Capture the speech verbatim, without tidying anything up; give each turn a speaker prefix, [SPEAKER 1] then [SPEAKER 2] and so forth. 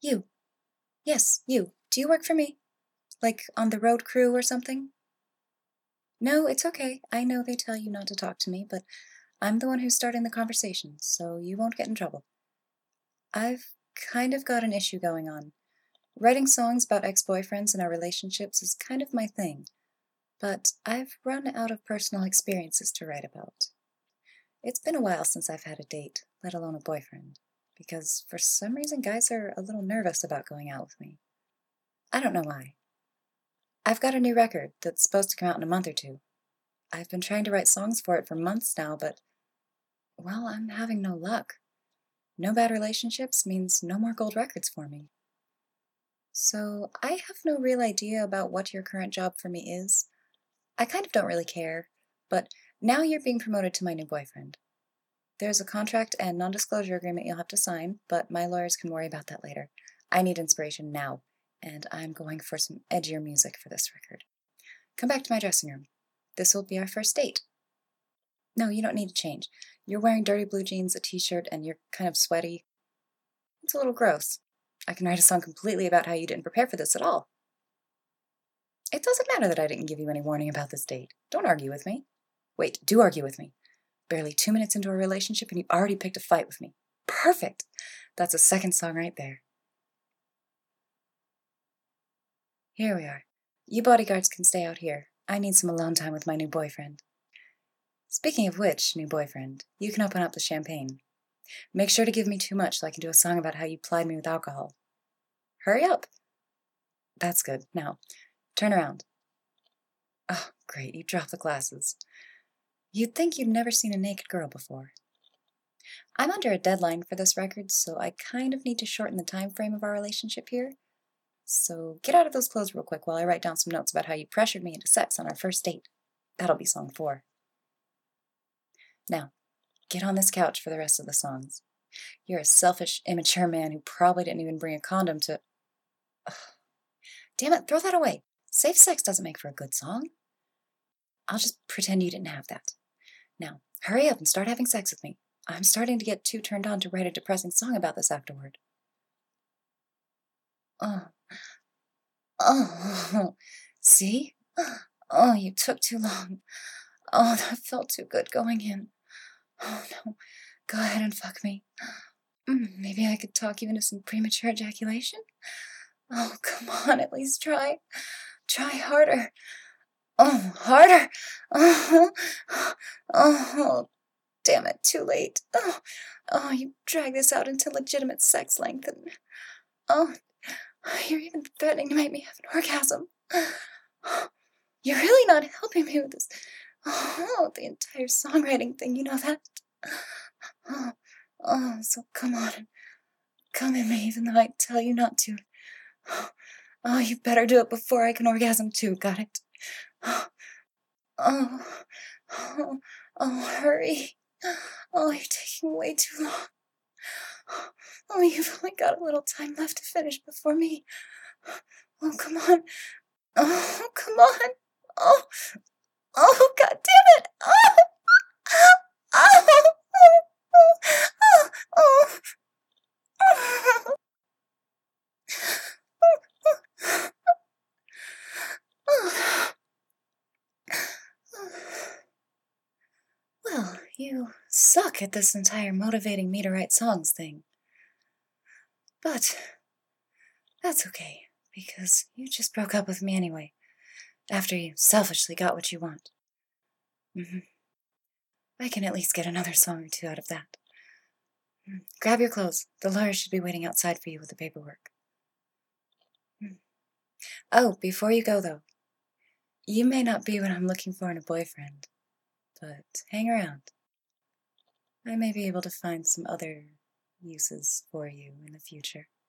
[SPEAKER 1] You. Yes, you. Do you work for me? Like on the road crew or something? No, it's okay. I know they tell you not to talk to me, but I'm the one who's starting the conversation, so you won't get in trouble. I've kind of got an issue going on. Writing songs about ex-boyfriends and our relationships is kind of my thing, but I've run out of personal experiences to write about. It's been a while since I've had a date, let alone a boyfriend, because for some reason guys are a little nervous about going out with me. I don't know why. I've got a new record that's supposed to come out in a month or two. I've been trying to write songs for it for months now, but, well, I'm having no luck. No bad relationships means no more gold records for me. So I have no real idea about what your current job for me is. I kind of don't really care, but now you're being promoted to my new boyfriend. There's a contract and non-disclosure agreement you'll have to sign, but my lawyers can worry about that later. I need inspiration now, and I'm going for some edgier music for this record. Come back to my dressing room. This will be our first date. No, you don't need to change. You're wearing dirty blue jeans, a t-shirt, and you're kind of sweaty. It's a little gross. I can write a song completely about how you didn't prepare for this at all. It doesn't matter that I didn't give you any warning about this date. Don't argue with me. Wait, do argue with me. Barely two minutes into a relationship and you already picked a fight with me. Perfect! That's a second song right there. Here we are. You bodyguards can stay out here. I need some alone time with my new boyfriend. Speaking of which, new boyfriend, you can open up the champagne. Make sure to give me too much so I can do a song about how you plied me with alcohol. Hurry up! That's good. Now, turn around. Oh, great, you dropped the glasses. You'd think you'd never seen a naked girl before. I'm under a deadline for this record, so I kind of need to shorten the time frame of our relationship here. So get out of those clothes real quick while I write down some notes about how you pressured me into sex on our first date. That'll be song four. Now, get on this couch for the rest of the songs. You're a selfish, immature man who probably didn't even bring a condom to... Ugh. Damn it, throw that away. Safe sex doesn't make for a good song. I'll just pretend you didn't have that. Now, hurry up and start having sex with me. I'm starting to get too turned on to write a depressing song about this afterward. Oh. Oh. See? Oh, you took too long. Oh, that felt too good going in. Oh, no. Go ahead and fuck me. Mm, maybe I could talk you into some premature ejaculation? Oh, come on, at least try. Try harder. Oh, harder. Oh, oh, damn it, too late. Oh, oh, you drag this out into legitimate sex length and... Oh, you're even threatening to make me have an orgasm. You're really not helping me with this. Oh, the entire songwriting thing, you know that? Oh, oh, so come on. Come at me even though I tell you not to. Oh, you better do it before I can orgasm too, got it? Oh, oh, oh, hurry. Oh, you're taking way too long. Oh, you've only got a little time left to finish before me. Oh, come on. Oh, come on. Oh, oh, God damn it. Oh, oh, oh, oh, oh, oh. Well, you suck at this entire motivating me to write songs thing. But that's okay, because you just broke up with me anyway, after you selfishly got what you want. Mm-hmm. I can at least get another song or two out of that. Mm. Grab your clothes. The lawyer should be waiting outside for you with the paperwork. Mm. Oh, before you go, though, you may not be what I'm looking for in a boyfriend, but hang around. I may be able to find some other uses for you in the future.